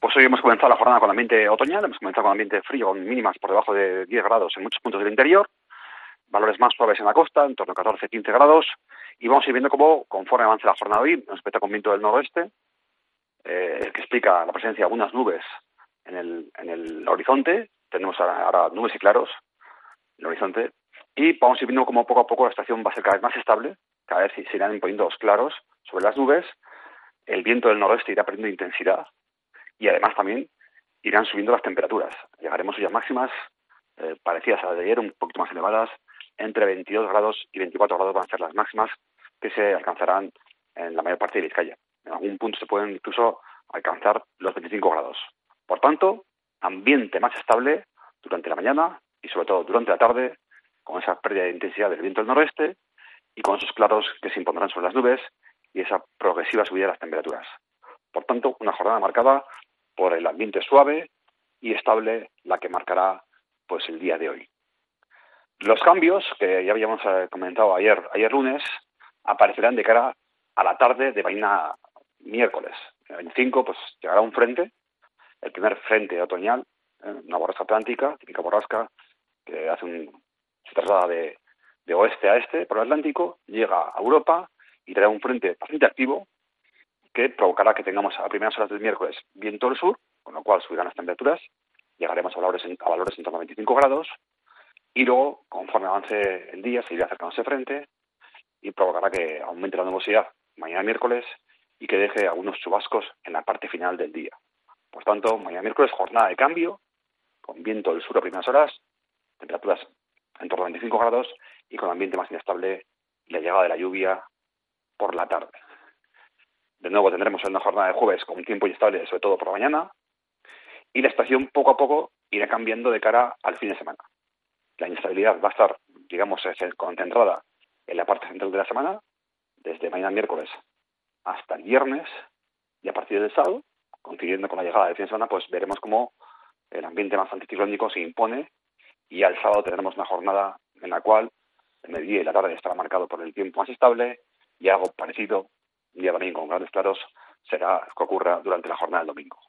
Pues hoy hemos comenzado la jornada con ambiente otoñal, hemos comenzado con ambiente frío, con mínimas por debajo de 10 grados en muchos puntos del interior, valores más suaves en la costa, en torno a 14-15 grados, y vamos a ir viendo cómo, conforme avance la jornada de hoy, nos espera con viento del noroeste, que explica la presencia de algunas nubes en el horizonte. Tenemos ahora nubes y claros en el horizonte, y vamos a ir viendo cómo poco a poco la estación va a ser cada vez más estable, cada vez se irán imponiendo los claros sobre las nubes, el viento del noroeste irá perdiendo intensidad, y además también irán subiendo las temperaturas. Llegaremos hoy a máximas parecidas a las de ayer, un poquito más elevadas, entre 22 grados y 24 grados van a ser las máximas que se alcanzarán en la mayor parte de Vizcaya. En algún punto se pueden incluso alcanzar los 25 grados. Por tanto, ambiente más estable durante la mañana y sobre todo durante la tarde, con esa pérdida de intensidad del viento del noroeste y con esos claros que se impondrán sobre las nubes y esa progresiva subida de las temperaturas. Por tanto, una jornada marcada por el ambiente suave y estable, la que marcará pues el día de hoy. Los cambios, que ya habíamos comentado ayer lunes, aparecerán de cara a la tarde de mañana miércoles. El 25 pues llegará un frente, el primer frente otoñal, una borrasca atlántica, típica borrasca, que se traslada de oeste a este por el Atlántico, llega a Europa y traerá un frente bastante activo que provocará que tengamos a primeras horas del miércoles viento del sur, con lo cual subirán las temperaturas, llegaremos a valores en torno a 25 grados, y luego, conforme avance el día, se irá acercando ese frente y provocará que aumente la nubosidad mañana miércoles y que deje algunos chubascos en la parte final del día. Por tanto, mañana miércoles, jornada de cambio, con viento del sur a primeras horas, temperaturas en torno a 25 grados y con ambiente más inestable y la llegada de la lluvia por la tarde. De nuevo tendremos una jornada de jueves con un tiempo inestable, sobre todo por la mañana, y la estación poco a poco irá cambiando de cara al fin de semana. La inestabilidad va a estar, digamos, concentrada en la parte central de la semana, desde mañana miércoles hasta el viernes, y a partir del sábado, coincidiendo con la llegada del fin de semana, pues veremos cómo el ambiente más anticiclónico se impone, y al sábado tendremos una jornada en la cual el mediodía y la tarde estará marcado por el tiempo más estable, y algo parecido, un día también con grandes claros, será que ocurra durante la jornada del domingo.